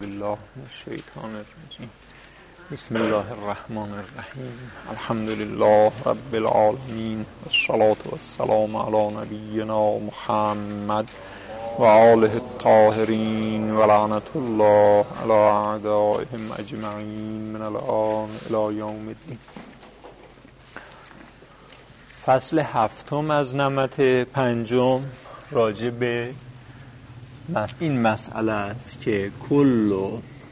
بالله من الشیطان الرجیم. بسم الله الرحمن الرحیم. الحمد لله رب العالمین، والصلاة والسلام علی نبینا محمد و آله الطاهرین و لعنت الله علی اعدائهم اجمعین من الآن الی یوم الدین. فصل هفتم از نمط پنجم راجع به این مسئله است که کل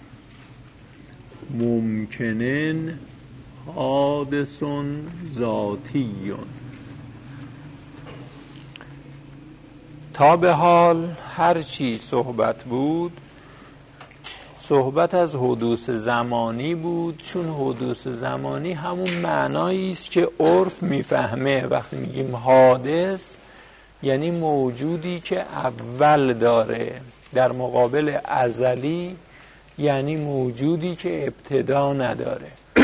ممکنن حادث ذاتی. تا به حال هر چی صحبت بود، صحبت از حدوث زمانی بود، چون حدوث زمانی همون معنایی است که عرف میفهمه. وقتی میگیم حادث یعنی موجودی که اول داره، در مقابل ازلی یعنی موجودی که ابتدا نداره.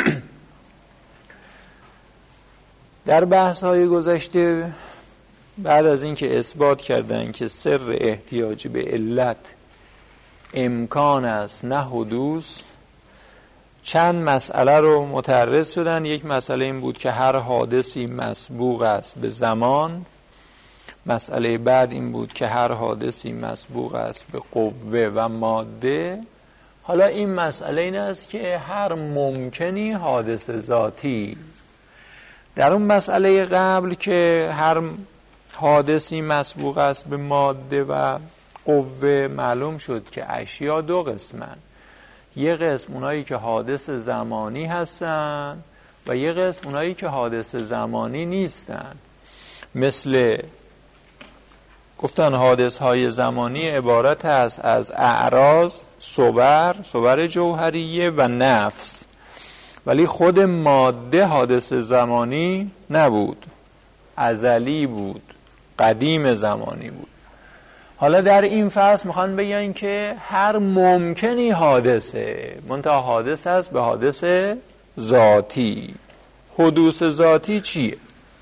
در بحث‌های گذشته بعد از اینکه اثبات کردن که سر احتیاج به علت امکان است نه حدوث، چند مسئله رو متعرض شدن. یک مسئله این بود که هر حادثی مسبوق است به زمان. مسئله بعد این بود که هر حادثی مسبوق است به قوه و ماده. حالا این مسئله این است که هر ممکنی حادث ذاتی. در اون مسئله قبل که هر حادثی مسبوق است به ماده و قوه، معلوم شد که اشیا دو قسمن. یه قسم اونایی که حادث زمانی هستن و یه قسم اونایی که حادث زمانی نیستن. مثل گفتن حادث های زمانی عبارت است از اعراض، صور جوهریه و نفس، ولی خود ماده حادث زمانی نبود، ازلی بود، قدیم زمانی بود. حالا در این فصل میخوان بگن که هر ممکنی حادثه، منتها حادث است به حادث ذاتی. حدوث ذاتی چیه؟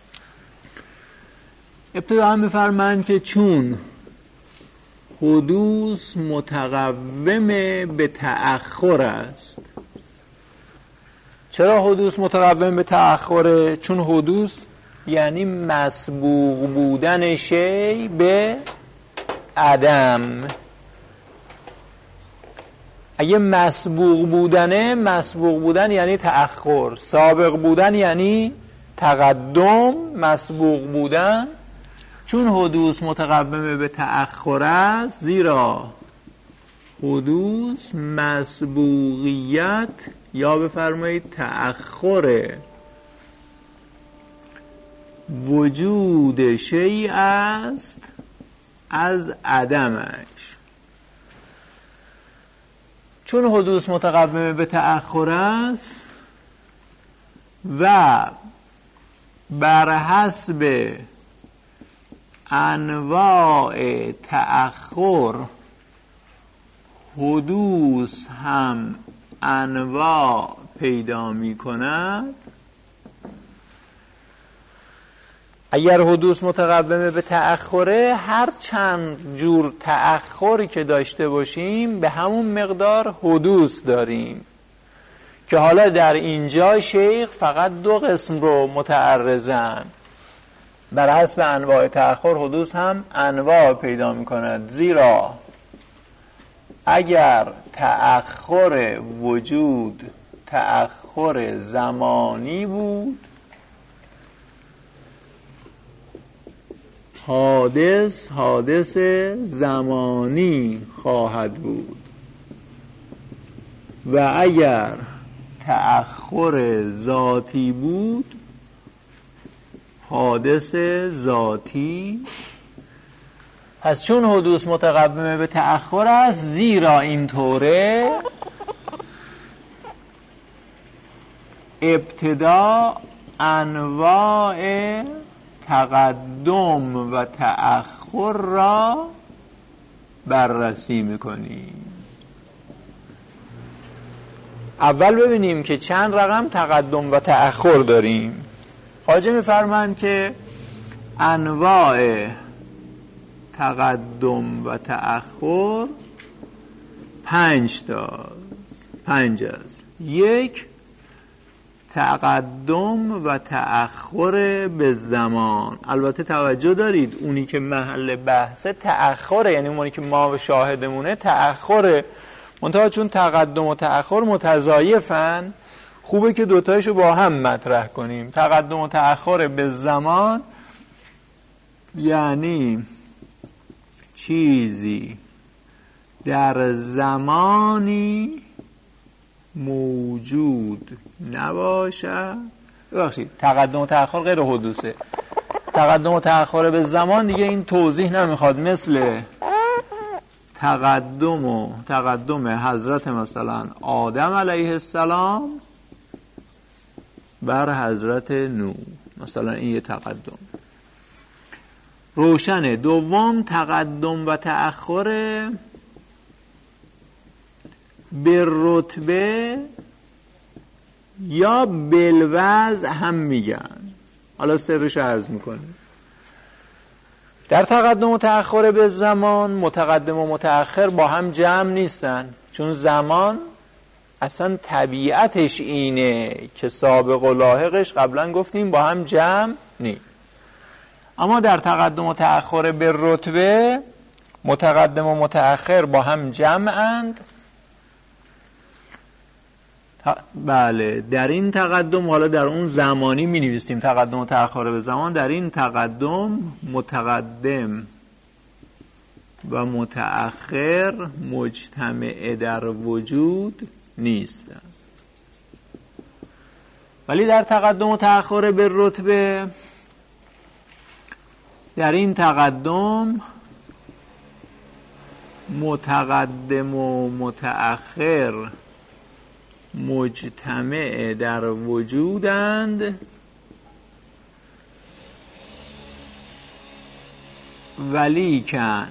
ابتدا هم بفرمایند که چون حدوث متقوم به تأخر است. چرا حدوث متقوم به تأخره؟ چون حدوث یعنی مسبوق بودن شی به عدم. اگه مسبوق بودن یعنی تأخر، سابق بودن یعنی تقدم، مسبوق بودن. چون حدوث متقوم به تأخر است، زیرا حدوث مسبوقیت یا بفرمایید تأخر وجود شیء است از عدمش. چون حدوث متقوم به تأخر است و بر حسب انواع تأخر حدوث هم انواع پیدا می کند. اگر حدوث متقوم به تأخره، هر چند جور تأخری که داشته باشیم به همون مقدار حدوث داریم، که حالا در اینجا شیخ فقط دو قسم رو متعرضن. بر حسب انواع تأخر حدوث هم انواع پیدا می کند، زیرا اگر تأخر وجود تأخر زمانی بود، حادث زمانی خواهد بود، و اگر تأخر ذاتی بود، حادث ذاتی. پس چون حدوث متقوم به تأخر است، زیرا اینطوره، ابتدا انواع تقدم و تأخر را بررسی میکنیم. اول ببینیم که چند رقم تقدم و تأخر داریم. خواجه میفرمایند که انواع تقدم و تأخر 5 است. 1 تقدم و تأخر به زمان. البته توجه دارید اونی که محل بحثه تأخره، یعنی اونی که ما شاهدمونه تأخره، منتها چون تقدم و تأخر متضایفن خوبه که دوتایشو با هم مطرح کنیم. تقدم و تأخر به زمان یعنی چیزی در زمانی موجود نباشد. ببخشید تقدم و تأخر غیر حدوثه. تقدم و تأخر به زمان دیگه این توضیح نمیخواد، مثل تقدم حضرت مثلا آدم علیه السلام بر حضرت نوح، مثلا این یه تقدم روشنه. دوم تقدم و تأخر به رتبه یا بالوضع هم میگن. حالا سرش عرض میکنیم. در تقدم و تأخر به زمان متقدم و متأخر با هم جمع نیستن، چون زمان اصلا طبیعتش اینه که سابق و لاحقش قبلا گفتیم با هم جمع نی. اما در تقدم و تأخر به رتبه متقدم و متأخر با هم جمعند. بله در این تقدم، حالا در اون زمانی می نویسیم تقدم و تأخر به زمان، در این تقدم متقدم و متأخر مجتمع در وجود نیستند. ولی در تقدم و تأخر به رتبه، در این تقدم متقدم و متأخر مجتمع در وجودند، ولیکن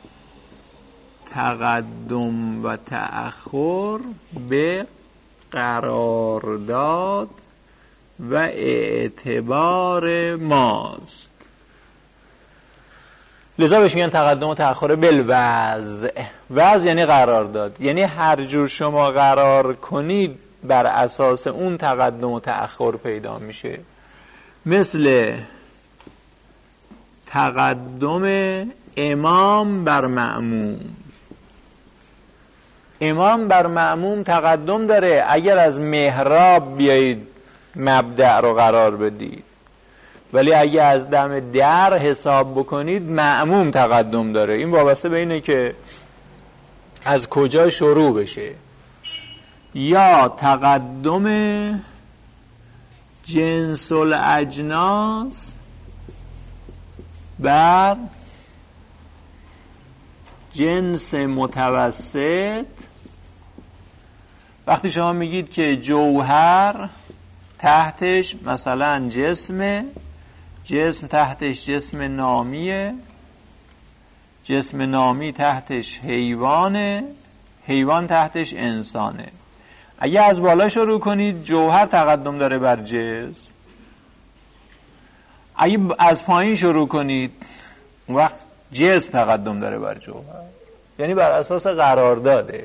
تقدم و تأخر به قرارداد و اعتبار ماست. لذا بهش میگن تقدم و تأخر بالوضع. وضع یعنی قرارداد، یعنی هر جور شما قرار کنید بر اساس اون تقدم و تأخر پیدا میشه. مثل تقدم امام بر مأموم. امام بر مأموم تقدم داره اگر از محراب بیایید مبدأ رو قرار بدید، ولی اگه از دم در حساب بکنید مأموم تقدم داره. این وابسته به اینه که از کجا شروع بشه. یا تقدم جنس الاجناس بر جنس متوسط. وقتی شما میگید که جوهر تحتش مثلا جسم تحتش جسم نامیه، جسم نامی تحتش حیوانه، حیوان تحتش انسانه. اگه از بالا شروع کنید جوهر تقدم داره بر جسم. اگه از پایین شروع کنید اون وقت جسم تقدم داره بر جوهر، یعنی بر اساس قرارداده.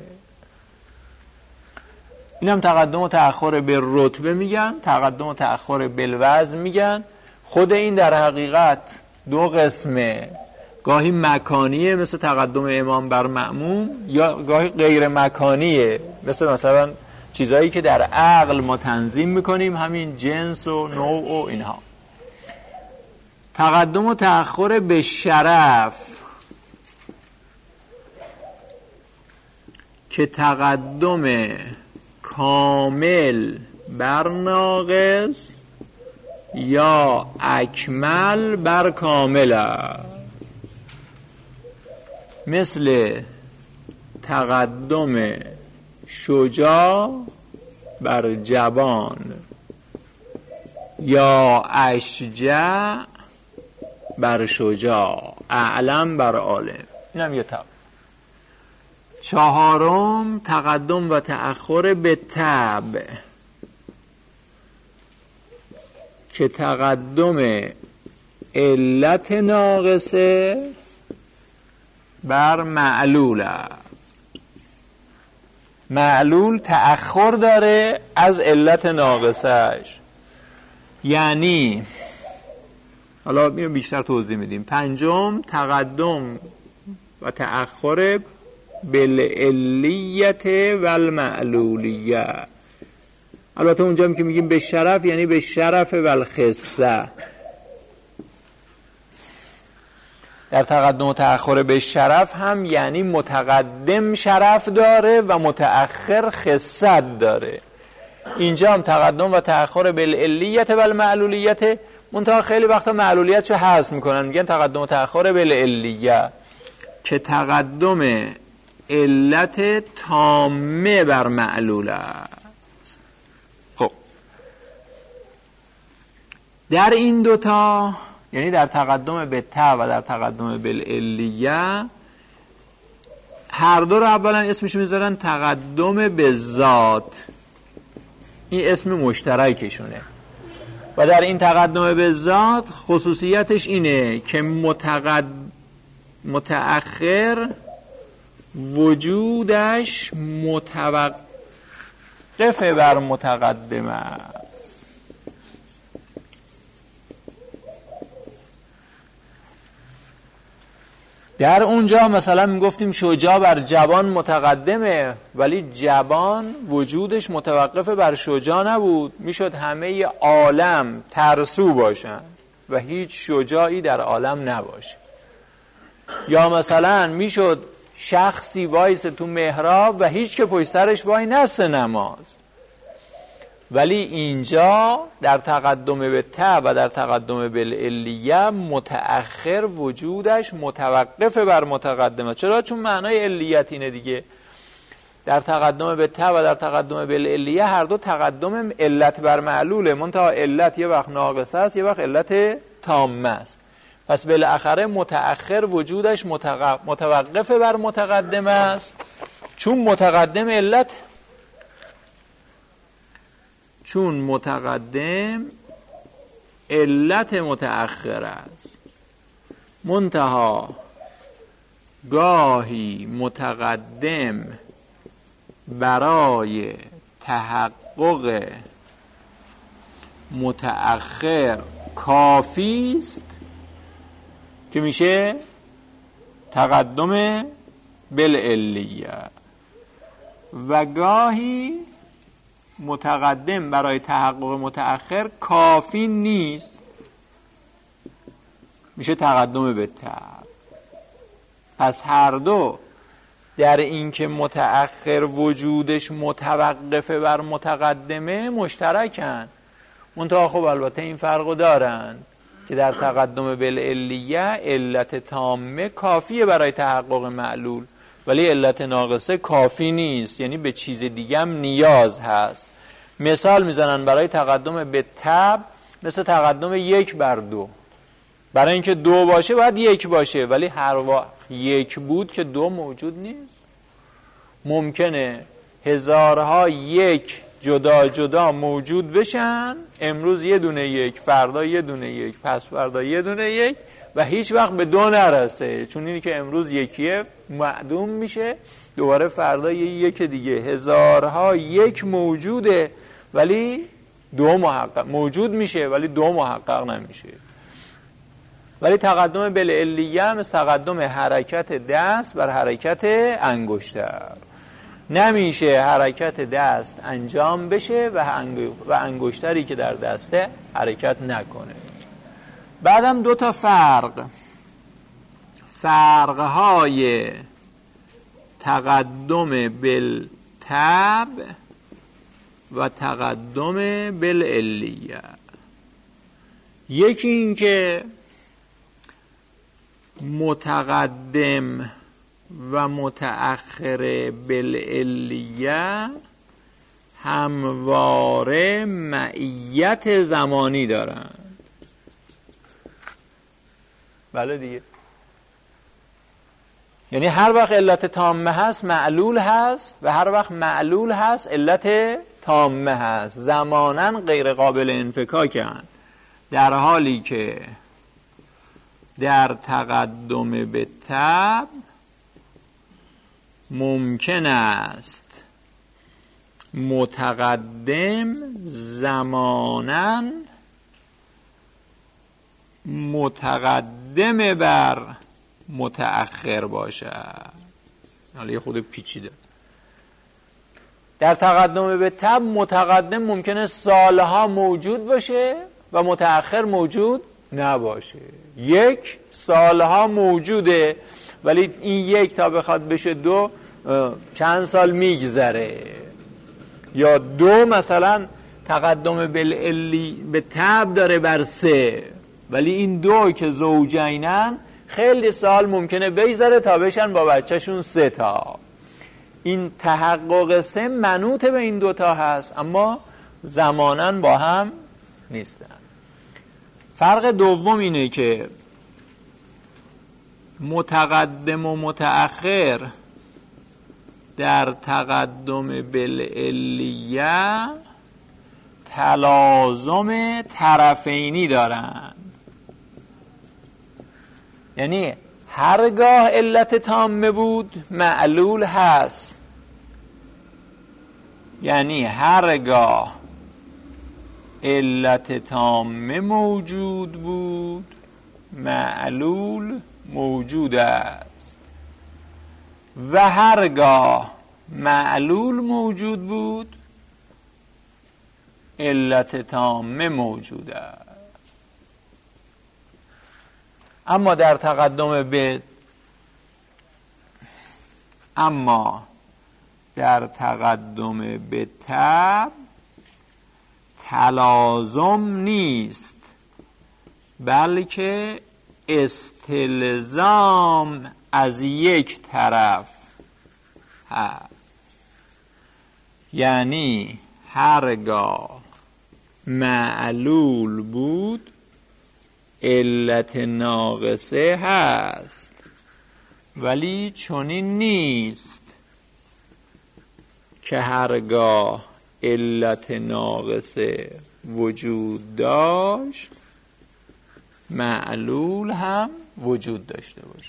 اینم تقدم و تأخر به رتبه میگن، تقدم و تأخر بالوضع میگن. خود این در حقیقت دو قسمه، گاهی مکانیه مثل تقدم امام بر مأموم، یا گاهی غیر مکانیه مثلا چیزایی که در عقل ما تنظیم میکنیم، همین جنس و نوع و اینها. تقدم و تأخر به شرف که تقدم کامل بر ناقص یا اکمل بر کامل است. مثل تقدم شجاع بر جوان یا اشجع بر شجاع، اعلم بر عالم. اینم یه طب. چهارم تقدم و تأخر به طبع که تقدم علت ناقصه بر معلول است. معلول تأخر داره از علت ناقصش. یعنی حالا اینو بیشتر توضیح میدیم. پنجم، تقدم و تأخر بالعلیت و المعلولیه. البته اونجا که میگیم به شرف یعنی به شرف و الخصه. در تقدم و تأخر به شرف هم یعنی متقدم شرف داره و متأخر خصت داره. اینجا هم تقدم و تأخر بالعلیت و المعلولیت، منتها خیلی وقتا معلولیت رو حذف میکنن، میگن تقدم و تأخر بالعلیه که تقدم علت تامه بر معلول است. خب در این دوتا، یعنی در تقدم به تا و در تقدم بالعلیه، هر دو رو اولا اسمش میذارن تقدم به ذات، این اسم مشترکشونه. و در این تقدم به ذات خصوصیتش اینه که متأخر وجودش متوقف بر متقدم است. در اونجا مثلا میگفتیم شجاع بر جوان متقدمه، ولی جوان وجودش متوقف بر شجاع نبود، میشد همه عالم ترسو باشن و هیچ شجاعی در عالم نباشه. یا مثلا میشد شخصی وایس تو محراب و هیچ که پشت سرش وای نسته نماز، ولی اینجا در تقدم به تا و در تقدم بالعلیه متأخر وجودش متوقف بر متقدمه. چرا؟ چون معنای علیت اینه دیگه. در تقدم به تا و در تقدم بالعلیه هر دو تقدم علت بر معلوله، منتها علت یه وقت ناقصه است، یه وقت علت تامه است. پس بالاخره متأخر وجودش متوقف بر متقدم است، چون متقدم علت متأخر است. منتها گاهی متقدم برای تحقق متأخر کافی است که میشه تقدم بالعلیه، و گاهی متقدم برای تحقق متأخر کافی نیست، میشه تقدم به تا. پس هر دو در این که متأخر وجودش متوقف بر متقدمه مشترکن، منتها خب البته این فرقو دارن که در تقدم بالعلیه علت تامه کافیه برای تحقق معلول، ولی علت ناقصه کافی نیست، یعنی به چیز دیگه هم نیاز هست. مثال میزنن برای تقدم به تب، مثل تقدم 1/2. برای اینکه 2 باشه باید 1 باشه، ولی هر وقت 1 بود که 2 موجود نیست. ممکنه هزارها 1 جدا جدا موجود بشن، امروز یه دونه 1، فردا یه دونه 1، پس فردا یه دونه 1، و هیچ وقت به 2 نرسه، چون اینی که امروز 1 معدوم میشه، دوباره فردا یه 1 دیگه. هزارها 1 موجوده ولی 2 محقق موجود میشه، ولی 2 محقق نمیشه. ولی تقدم بالعلیه هم تقدم حرکت دست بر حرکت انگشتر. نمیشه حرکت دست انجام بشه و انگشتری که در دسته حرکت نکنه. بعدم 2 تا فرقهای تقدم بالتب و تقدم بالعلیه. یکی این که متقدم و متأخر بالعلیه همواره معیت زمانی دارن. بله دیگه، یعنی هر وقت علت تامه هست معلول هست، و هر وقت معلول هست علت تامه هست. زماناً غیر قابل انفکاکن، در حالی که در تقدم به تب ممکن است متقدم زماناً متقدم بر متأخر باشد. حالا یه خود پیچیده. در تقدم به تبع متقدم ممکنه سالها موجود باشه و متأخر موجود نباشه. یک سالها موجوده ولی این یک تا بخواد بشه دو چند سال میگذره، یا دو مثلا تقدم به تبع داره بر سه ولی این دو که زوجینن خیلی سال ممکنه بگذره تا بشن با بچهشون سه تا. این تحقق سه منوط به این دوتا هست اما زماناً با هم نیستن. فرق دوم اینه که متقدم و متأخر در تقدم بالعلیه تلازم طرفینی دارند. یعنی هرگاه علت تامه بود معلول هست، یعنی هرگاه علت تامه موجود بود معلول موجود است و هرگاه معلول موجود بود علت تامه موجود است. اما در تقدم به تبع تلازم نیست بلکه استلزام از یک طرف هست. یعنی هرگاه معلول بود علت ناقصه هست، ولی چنین نیست که هرگاه علت ناقصه وجود داشت معلول هم وجود داشته باشه.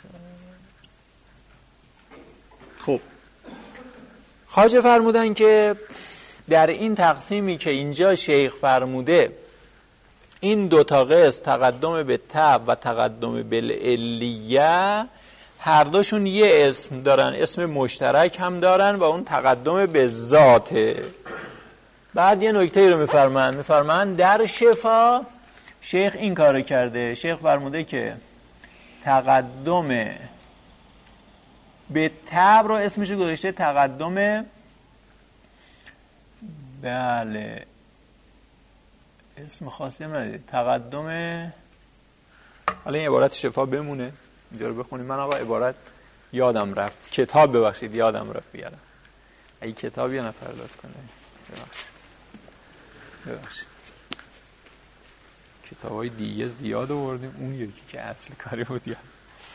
خب خواجه فرمودن که در این تقسیمی که اینجا شیخ فرموده این دو تا قسم تقدم به تبع و تقدم بالعلیه هر دوشون یه اسم دارن، اسم مشترک هم دارن و اون تقدم به ذاته. بعد یه نکته رو میفرمان در شفا شیخ این کارو کرده. شیخ فرموده که تقدم به تبع رو اسمشو گذاشته تقدم اسم خاصی هم ندید تقدم. حالا این عبارت شفا بمونه اینجا رو بخونیم. من آقا عبارت یادم رفت، کتاب ببخشید یادم رفت بیارم. اگه کتاب یه نفر لطف کنه ببخشید. کتابای دیگه زیاد آوردیم، اون یکی که اصل کاری بود یاد.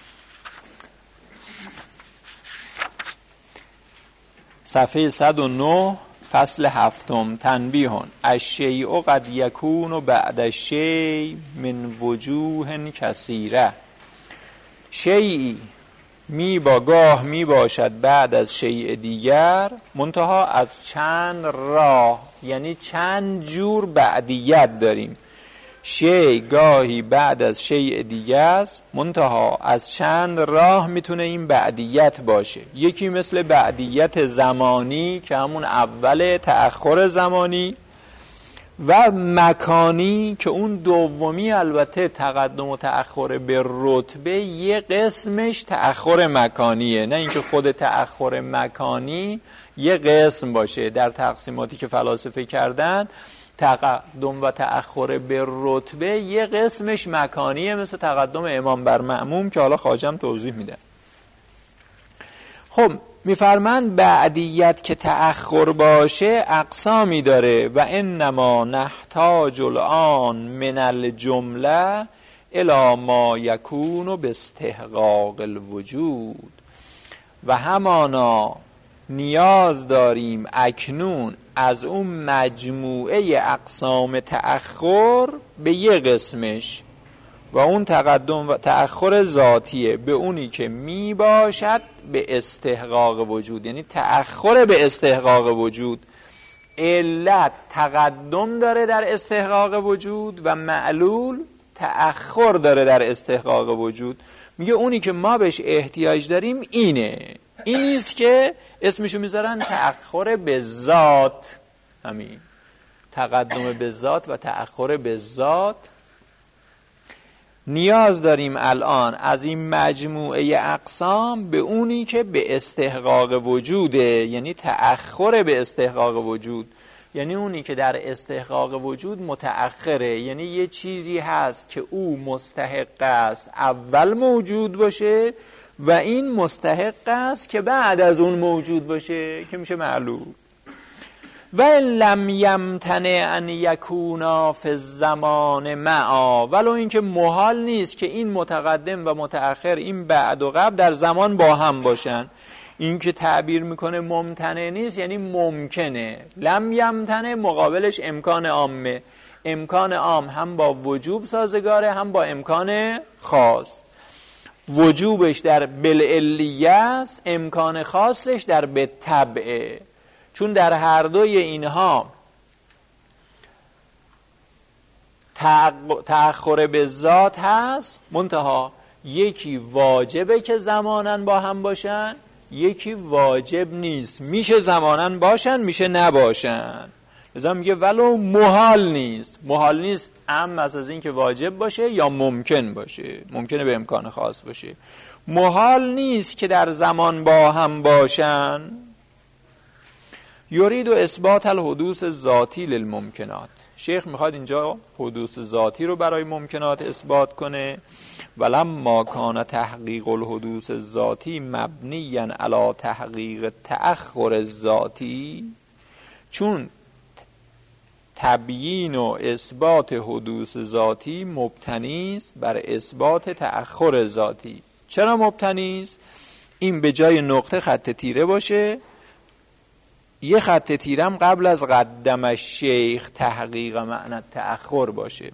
صفحه 109 فصل 7 تنبیهون الشیء قد یکون بعد الشیء من وجوه کثیره. شیئی گاه می باشد بعد از شیء دیگر منتها از چند راه، یعنی چند جور بعدیت داریم. شیء گاهی بعد از شیء دیگر است منتها از چند راه میتونه این بعدیت باشه. یکی مثل بعدیت زمانی که همون اول تأخر زمانی، و مکانی که اون دومی البته تقدم و تأخر به رتبه یه قسمش تأخر مکانیه، نه اینکه خود تأخر مکانی یه قسم باشه. در تقسیماتی که فلاسفه کردن تقدم و تأخر به رتبه یه قسمش مکانیه، مثل تقدم امام بر مأموم که حالا خواجم توضیح میده. خب میفرمند بعدیت که تأخر باشه اقسامی داره و انما نحتاج الان من الجمله الی ما یکون باستحقاق الوجود. و همانا نیاز داریم اکنون از اون مجموعه اقسام تأخر به یه قسمش و اون تقدم و تأخر ذاتیه، به اونی که می باشد به استحقاق وجود، یعنی تأخر به استحقاق وجود. علت تقدم داره در استحقاق وجود و معلول تأخر داره در استحقاق وجود. میگه اونی که ما بهش احتیاج داریم اینه، اینیست که اسمشو میذارن تأخر به ذات. همین تقدم به ذات و تأخر به ذات. نیاز داریم الان از این مجموعه اقسام به اونی که به استحقاق وجوده، یعنی تأخر به استحقاق وجود، یعنی اونی که در استحقاق وجود متأخره، یعنی یه چیزی هست که او مستحق است اول موجود باشه و این مستحق است که بعد از اون موجود باشه که میشه معلول. و لم یمتنع ان یکونا فی الزمان معا، ولو اینکه محال نیست که این متقدم و متأخر، این بعد و قبل در زمان با هم باشن. این که تعبیر میکنه ممتنع نیست یعنی ممکنه. لم یمتنع مقابلش امکان عامه. امکان عام هم با وجوب سازگاره هم با امکان خاص. وجوبش در بالعلیه است، امکان خاصش در بالطبعه. چون در هر دوی اینها تأخر به ذات هست، منتها یکی واجبه که زمانن با هم باشن، یکی واجب نیست، میشه زمانن باشن میشه نباشن. لذا میگه ولو محال نیست. محال نیست اما از این که واجب باشه یا ممکن باشه، ممکنه به امکان خاص باشه. محال نیست که در زمان با هم باشن. یرید و اثبات الحدوث ذاتی للممکنات. شیخ میخواد اینجا حدوث ذاتی رو برای ممکنات اثبات کنه. ولما کان تحقیق الحدوث ذاتی مبنیاً علی تحقیق تأخر ذاتی، چون تبیین و اثبات حدوث ذاتی مبتنی است بر اثبات تأخر ذاتی. چرا مبتنی است؟ این به جای نقطه خط تیره باشه، یه خط تیرم قبل از قدم الشیخ تحقیق معنی تأخر باشه.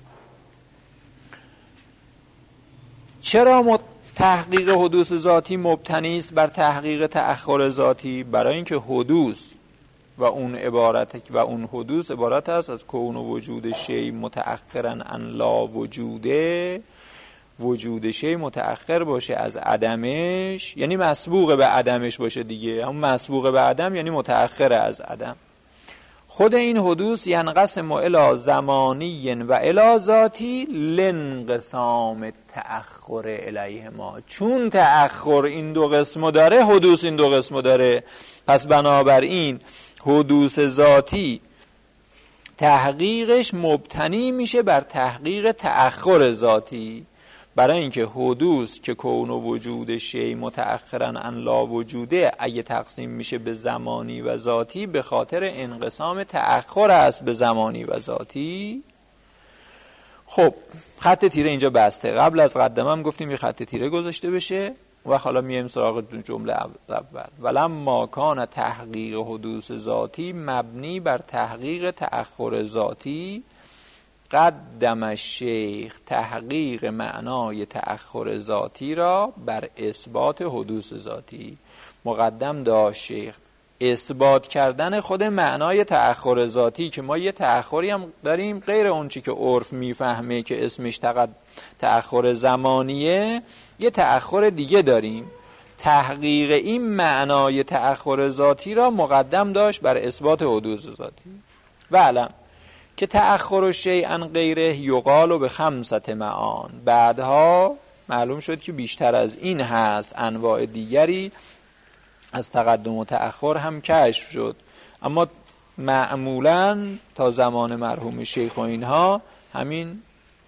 چرا تحقیق حدوث ذاتی مبتنی است بر تحقیق تأخر ذاتی؟ برای اینکه حدوث و اون حدوث عبارت است از کون و وجود شی متأخرا عن لا وجوده. وجود شی متأخر باشه از عدمش، یعنی مسبوق به عدمش باشه دیگه. هم مسبوق به عدم یعنی متأخر از عدم. خود این حدوث ینقسم الی زمانی و الی ذاتی لانقسام تأخر الیهما. چون تأخر این دو قسمو داره، حدوث این دو قسمو داره. پس بنابراین حدوث ذاتی تحقیقش مبتنی میشه بر تحقیق تأخر ذاتی. برای اینکه حدوث که کون و وجود شی متأخرا عن لا وجوده اگه تقسیم میشه به زمانی و ذاتی به خاطر انقسام تأخر است به زمانی و ذاتی. خب خط تیره اینجا بسته. قبل از قدمم گفتیم یه خط تیره گذاشته بشه و حالا میایم سراغ جمله اول. ولما کان تحقیق حدوث ذاتی مبنی بر تحقیق تأخر ذاتی، قدم الشیخ تحقیق معنای تأخر ذاتی را بر اثبات حدوث ذاتی. مقدم داشت شیخ اثبات کردن خود معنای تأخر ذاتی، که ما یه تأخری هم داریم غیر اون چی که عرف میفهمه که اسمش تأخر زمانیه، یه تأخر دیگه داریم. تحقیق این معنای تأخر ذاتی را مقدم داشت بر اثبات حدوث ذاتی. و علم که تأخر شیء عن غیره یقال به 5 معان. بعدها معلوم شد که بیشتر از این هست، انواع دیگری از تقدم و تأخر هم کشف شد، اما معمولاً تا زمان مرحوم شیخ و اینها همین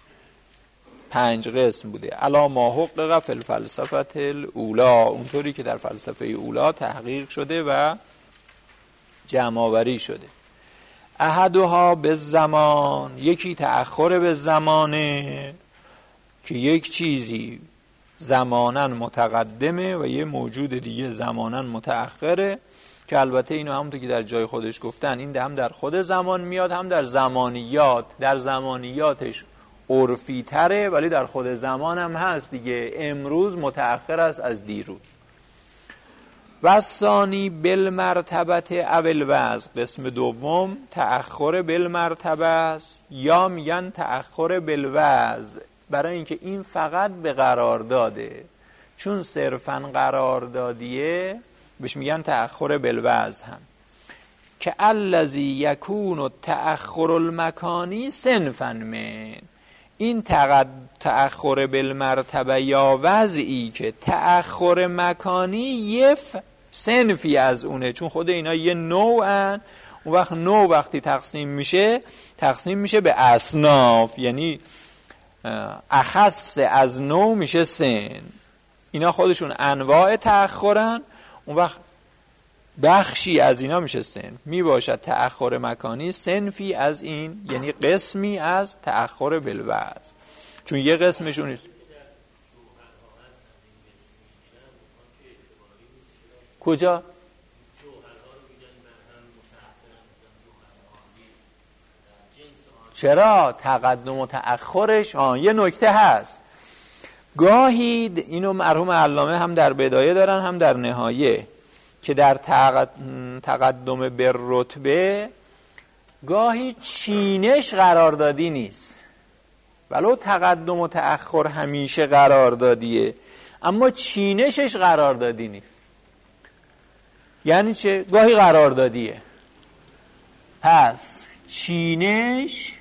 5 قسم بوده. علا ما حقق فی الفلسفه الاولا، اونطوری که در فلسفه اولا تحقیق شده و جمع آوری شده. احدها به زمان، یکی تأخر به زمانه که یک چیزی زماناً متقدمه و یه موجود دیگه زماناً متأخره، که البته اینو همونطور که در جای خودش گفتن این هم در خود زمان میاد هم در زمانیات. در زمانیاتش عرفی تره ولی در خود زمان هم هست دیگه. امروز متأخر است از دیروز. و ثانی بالمرتبت اول وضع، قسم دوم تأخر بالمرتبه است، یا میگن تأخر بالوضع، برای اینکه این فقط به قرارداده، چون صرفاً قراردادیه بهش میگن تأخر بالوضع. هم که الذی یکون التأخر المکانی صنفاً من، این تأخر بالمرتبه یا وضعی که تأخر مکانی یه صنفی از اونه، چون خود اینا یه نوعن. اون وقت نوع وقتی تقسیم میشه به اصناف، یعنی اخص از نوع میشه سن. اینا خودشون انواع تأخرن، اون وقت بخشی از اینا میشه سن. میباشد تأخر مکانی صنفی از این، یعنی قسمی از تأخر بالوضع، چون یه قسمشون نیست. کجا؟ چرا؟ تقدم و تأخرش یه نکته هست. گاهی اینو مرحوم علامه هم در بدایه دارن هم در نهایه، که در تقدم به رتبه گاهی چینش قراردادی نیست، ولو تقدم و تأخر همیشه قراردادیه، اما چینشش قراردادی نیست. یعنی چه؟ گاهی قراردادیه. پس چینش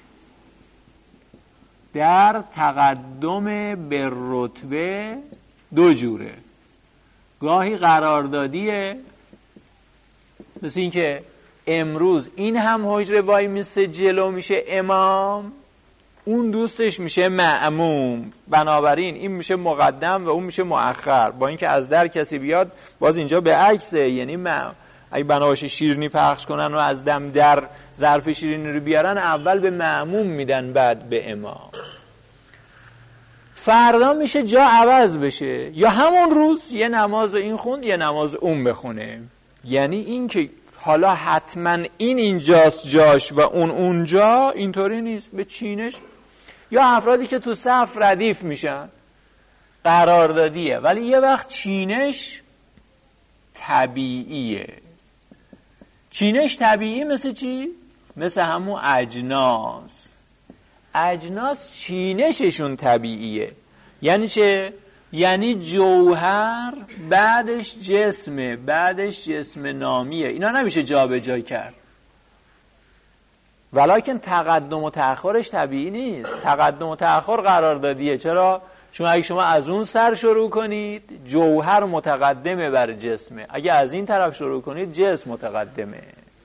در تقدم به رتبه دو جوره، گاهی قراردادیه، مثل این که امروز این هم حجره وای میسته جلو میشه امام، اون دوستش میشه مأموم، بنابراین این میشه مقدم و اون میشه مؤخر. با اینکه از در کسی بیاد باز اینجا به عکسه، یعنی اگه بناباشه شیرینی پخش کنن و از دم در ظرف شیرینی رو بیارن، اول به مأموم میدن بعد به امام. فردا میشه جا عوض بشه، یا همون روز یه نماز این خوند یه نماز اون بخونه. یعنی این که حالا حتما این اینجاست جاش و اون اونجا، اینطوری نیست. به چینش یا افرادی که تو صف ردیف میشن قراردادیه، ولی یه وقت چینش طبیعیه. چینش طبیعی مثل چی؟ مثل همون اجناس چینششون طبیعیه. یعنی چه؟ یعنی جوهر بعدش جسمه، بعدش جسم نامیه، اینا نمیشه جا به جا کرد. ولیکن تقدم و تأخرش طبیعی نیست. تقدم و تأخر قراردادیه. چرا؟ چون اگه شما از اون سر شروع کنید جوهر متقدمه بر جسمه، اگه از این طرف شروع کنید جسم متقدمه.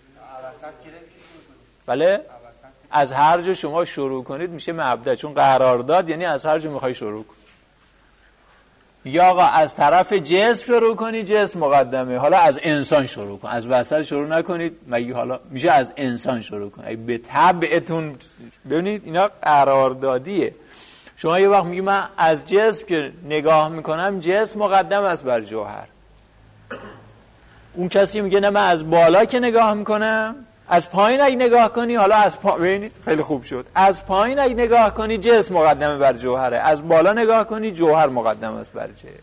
بله؟ از هر جا شما شروع کنید میشه مبدأ، چون قرارداد یعنی از هر جا میخوای شروع کنید. یا آقا از طرف جسم شروع کنید جسم مقدمه، حالا از انسان شروع کن، از وسط شروع نکنید، مگه حالا میشه از انسان شروع کنید. به طبعتون ببینید اینا قراردادیه. شما یه وقت میگی من از جسم که نگاه میکنم جسم مقدم است بر جوهر، اون کسی میگه نه من از بالا که نگاه میکنم، از پایین اگه نگاه کنی، حالا از ببینید خیلی خوب شد، از پایین اگه نگاه کنی جسم مقدمه بر جوهره، از بالا نگاه کنی جوهر مقدم است بر جسم.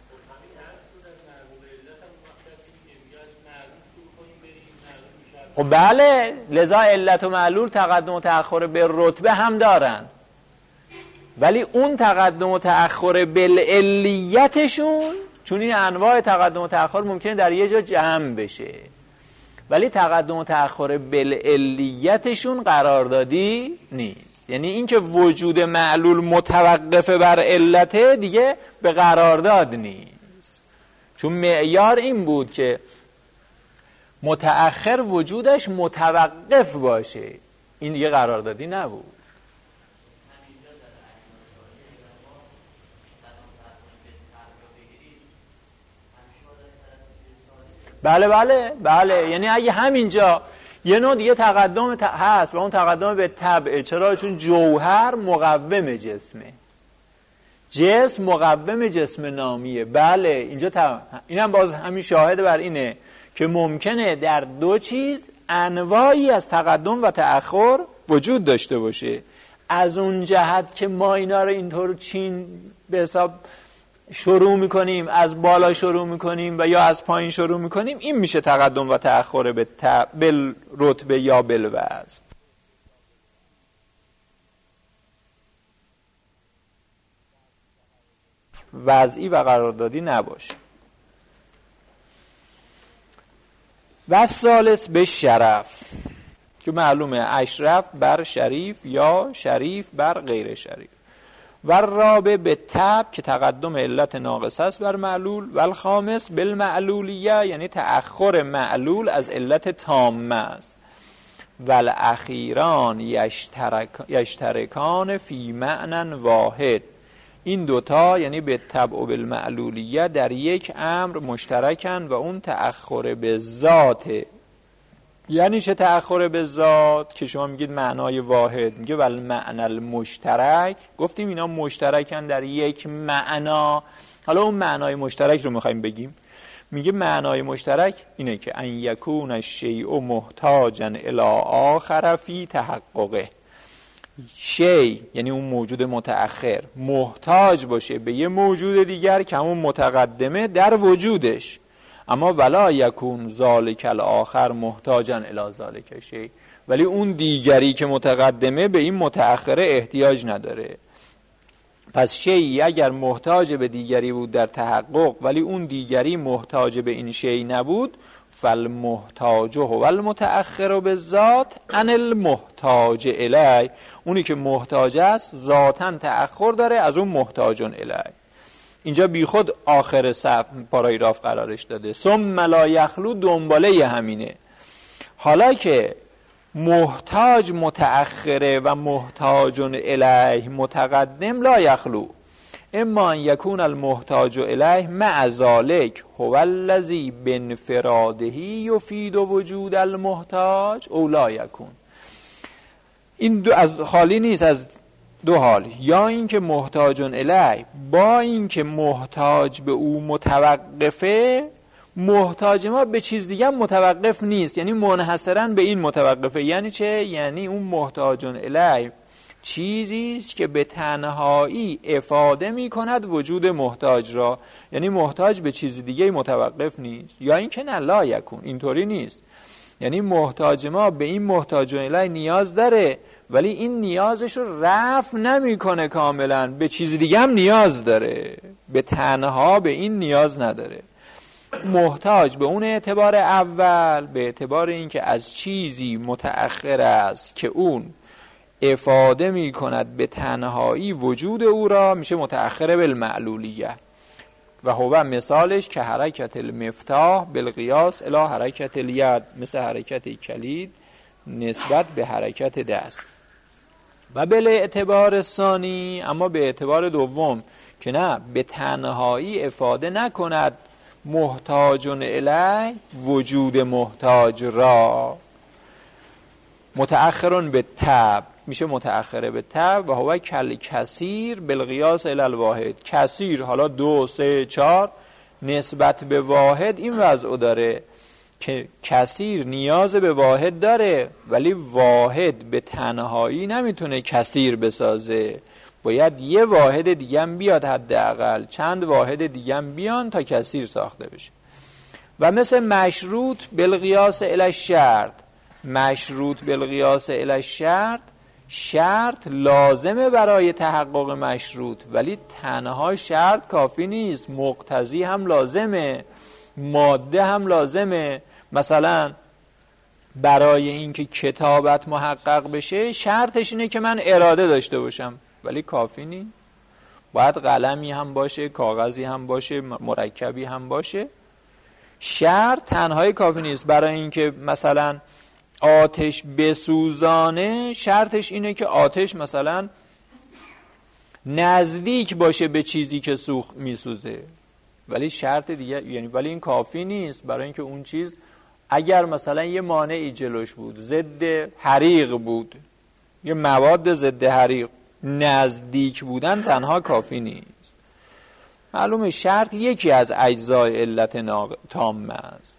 خب بله، لذا علت و معلول تقدم و تأخر به رتبه هم دارن، ولی اون تقدم و تأخر بالعلیتشون، چون این انواع تقدم و تأخر ممکنه در یه جا جمع بشه، ولی تقدم و تأخر بالعلیتشون قراردادی نیست. یعنی این که وجود معلول متوقف بر علته دیگه به قرارداد نیست، چون معیار این بود که متأخر وجودش متوقف باشه، این دیگه قراردادی نبود. بله یعنی اگه همینجا یه نوع دیگه تقدم هست و اون تقدم به طبع. چرا؟ چون جوهر مقوم جسمه، جسم مقوم جسم نامیه. بله اینجا اینم باز همین شاهد بر اینه که ممکنه در دو چیز انواعی از تقدم و تأخر وجود داشته باشه. از اون جهت که ما اینا رو اینطور چین به حساب شروع میکنیم، از بالا شروع میکنیم و یا از پایین شروع میکنیم، این میشه تقدم و تأخر به بالرتبه یا بالوزن. وضعی و قراردادی نباشه. و ثالث به شرف که معلومه اشرف بر شریف یا شریف بر غیر شریف. و رابع به تب که تقدم علت ناقصه است بر معلول. و الخامس بالمعلولیه یعنی تأخر معلول از علت تامه است. و الاخیران یشترکان فی معنی واحد. این دوتا یعنی به تبع و بالمعلولیه در یک امر مشترکن و اون تأخر به ذاته. یعنی چه تأخر به ذات؟ که شما میگید معنای واحد، میگه ول معنی المشترک. گفتیم اینا مشترکن در یک معنا. حالا اون معنای مشترک رو میخوایم بگیم. میگه معنای مشترک اینه که ان یکون الشیء محتاجا الی آخر فی تحققه. شیء یعنی اون موجود متأخر محتاج باشه به یه موجود دیگر که همون متقدمه در وجودش، اما ولا یکون ذالک الاخر محتاجا الی ذالک شیء، ولی اون دیگری که متقدمه به این متأخره احتیاج نداره. پس شیعی اگر محتاج به دیگری بود در تحقق ولی اون دیگری محتاج به این شیء نبود، فالمحتاج هو المتأخر بالذات عن المحتاج الی. اونی که محتاج است ذاتاً تأخر داره از اون محتاجون الی. اینجا بی خود آخر صف پاراگراف قرارش داده. ثم لا یخلو دنباله همینه. حالا که محتاج متأخره و محتاجون الیه متقدم، لا یخلو اما ان یکون المحتاج الیه مع ذلک هو الذی بانفراده یفید وجود المحتاج او لا یکون. این دو از خالی نیست از دو حال، یا اینکه محتاجون الیه با اینکه محتاج به او متوقفه، محتاج ما به چیز دیگه متوقف نیست، یعنی منحصراً به این متوقفه. یعنی چه؟ یعنی اون محتاجون الیه چیزی است که به تنهایی افاده می کند وجود محتاج را، یعنی محتاج به چیز دیگه متوقف نیست. یا اینکه نه لا یکون، اینطوری نیست، یعنی محتاج ما به این محتاجون الیه نیاز داره ولی این نیازش رو رفع نمیکنه کاملا، به چیز دیگه هم نیاز داره، به تنها به این نیاز نداره. محتاج به اون اعتبار اول، به اعتبار اینکه از چیزی متأخر است که اون افاده می کند به تنهایی وجود او را، میشه متأخر بالمعلولیه. و هو مثالش که حرکت المفتاح بالقیاس الی حرکت الید، مثل حرکت کلید نسبت به حرکت دست. و بل اعتبار ثانی، اما به اعتبار دوم که نه به تنهایی افاده نکند محتاجون الی وجود محتاج را، متأخرون به تب، میشه متأخره به تب. و هو کل کثیر بالقیاس الی الواحد. کثیر حالا 2 3 4 نسبت به واحد این وضع داره که کثیر نیاز به واحد داره ولی واحد به تنهایی نمیتونه کثیر بسازه، باید یه واحد دیگه هم بیاد، حداقل چند واحد دیگه هم بیان تا کثیر ساخته بشه. و مثل مشروط بالقیاس الی الشرط، مشروط بالقیاس الی الشرط، شرط لازمه برای تحقق مشروط ولی تنها شرط کافی نیست، مقتضی هم لازمه، ماده هم لازمه. مثلا برای اینکه کتابت محقق بشه شرطش اینه که من اراده داشته باشم ولی کافی نیست، باید قلمی هم باشه، کاغذی هم باشه، مرکبی هم باشه. شرط تنهایی کافی نیست. برای اینکه مثلا آتش بسوزانه شرطش اینه که آتش مثلا نزدیک باشه به چیزی که سوخت میسوزه، ولی شرط دیگه یعنی ولی این کافی نیست. برای اینکه اون چیز اگر مثلا یه مانعی جلوش بود، ضد حریق بود، یه مواد ضد حریق، نزدیک بودن تنها کافی نیست. معلومه شرط یکی از اجزای علت تامه است.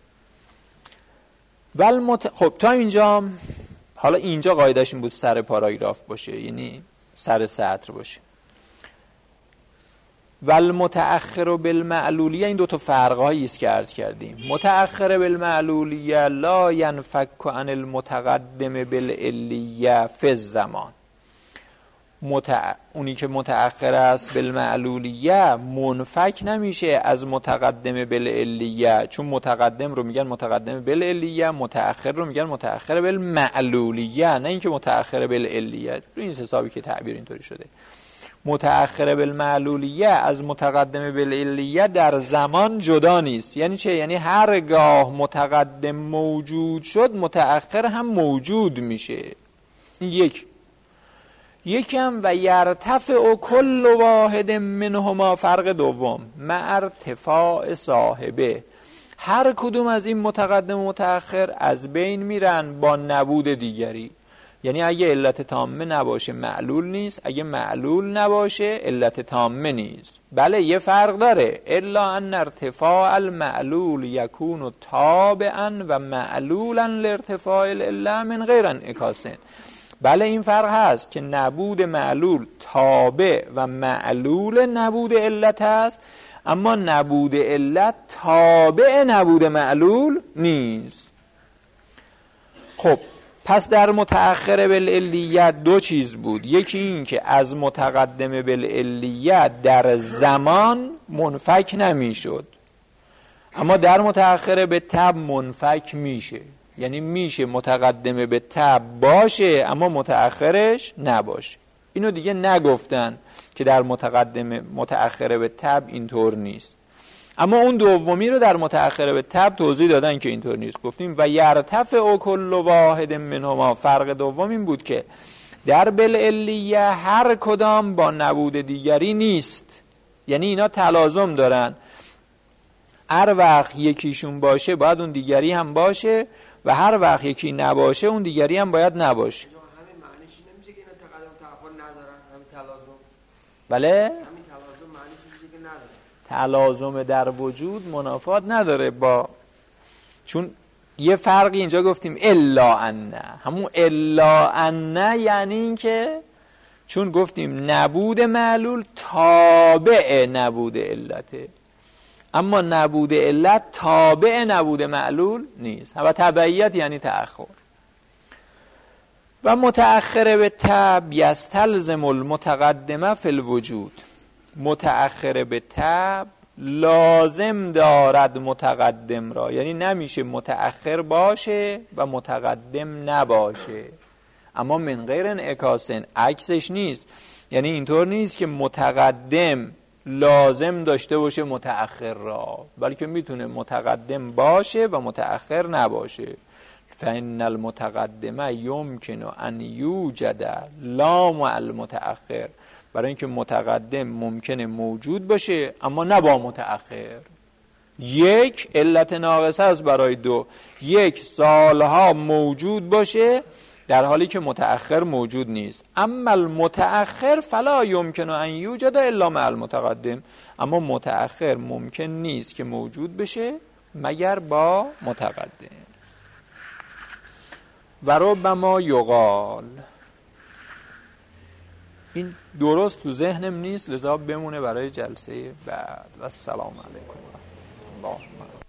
خب تا اینجا، حالا اینجا قاعدش این بود سر پاراگراف باشه، یعنی سر سطر باشه. و المتأخر بالمعلولیه، این دو تا فرقایی است که عرض کردیم. متأخر بالمعلولیه لا ينفك عن المتقدم بالعلیه فی الزمان. اونی که متأخر است بالمعلولیه منفک نمیشه از متقدم بالعلیه، چون متقدم رو میگن متقدم بالعلیه، متأخر رو میگن متأخر بالمعلولیه، نه اینکه متأخر بالعلیه. این حسابی که تعبیر اینطوری شده. متأخر بالمعلولیه از متقدم بالعلیه در زمان جدا نیست. یعنی چه؟ یعنی هرگاه متقدم موجود شد متأخر هم موجود میشه. این یکم و یرتفع کل واحد منهما، فرق دوم، مع ارتفاع صاحبه، هر کدوم از این متقدم و متأخر از بین میرن با نبود دیگری. یعنی اگه علت تامه نباشه معلول نیست، اگه معلول نباشه علت تامه نیست. بله یه فرق داره، الا ان ارتفاع المعلول یکون تابعا و معلولا لارتفاع العله من غیر انعکاس. بله این فرق هست که نبود معلول تابع و معلول نبود علت هست، اما نبود علت تابع نبود معلول نیست. خب پس در متأخر بالعلیت دو چیز بود، یکی این که از متقدم بالعلیت در زمان منفک نمیشد، اما در متأخر به تبع منفک میشه. یعنی میشه متقدم به تبع باشه اما متأخرش نباشه. اینو دیگه نگفتن که در متأخر به تبع اینطور نیست، اما اون دومی رو در متأخر به تبع توضیح دادن که اینطور نیست. گفتیم و یرتفع کل واحد منهما، فرق دوم این بود که در بالعلیه هر کدام با نبود دیگری نیست. یعنی اینا تلازم دارن، هر وقت یکیشون باشه باید اون دیگری هم باشه و هر وقت یکی نباشه اون دیگری هم باید نباشه. همین معنیش نمیشه که اینا تقدم و تأخر ندارن، همین تلازم. بله؟ همین تلازم معنیش میشه که نداره. تلازم در وجود منافات نداره با، چون یه فرقی اینجا گفتیم الا ان، همون الا ان یعنی این که چون گفتیم نبود معلول تابع نبود علته، اما نبود علت تابع نبود معلول نیست و تبعیت یعنی تأخر. و متأخر به تبع یستلزم المتقدمه فی الوجود، متأخر به تبع لازم دارد متقدم را، یعنی نمیشه متأخر باشه و متقدم نباشه، اما من غیر انعکاس، عکسش نیست. یعنی اینطور نیست که متقدم لازم داشته باشه متأخر را، بلکه میتونه متقدم باشه و متأخر نباشه. فإن المتقدمه یمکن ان یوجد لا مع المتأخر، برای اینکه متقدم ممکنه موجود باشه اما نه با متأخر. یک علت ناقصه است برای دو، یک سالها موجود باشه در حالی که متأخر موجود نیست. اما المتأخر فلا یمکن ان یوجد الا مع المتقدم، اما متأخر ممکن نیست که موجود بشه مگر با متقدم. و ربما یقال، این درست تو ذهنم نیست لذا بمونه برای جلسه بعد. و السلام علیکم و رحمة الله.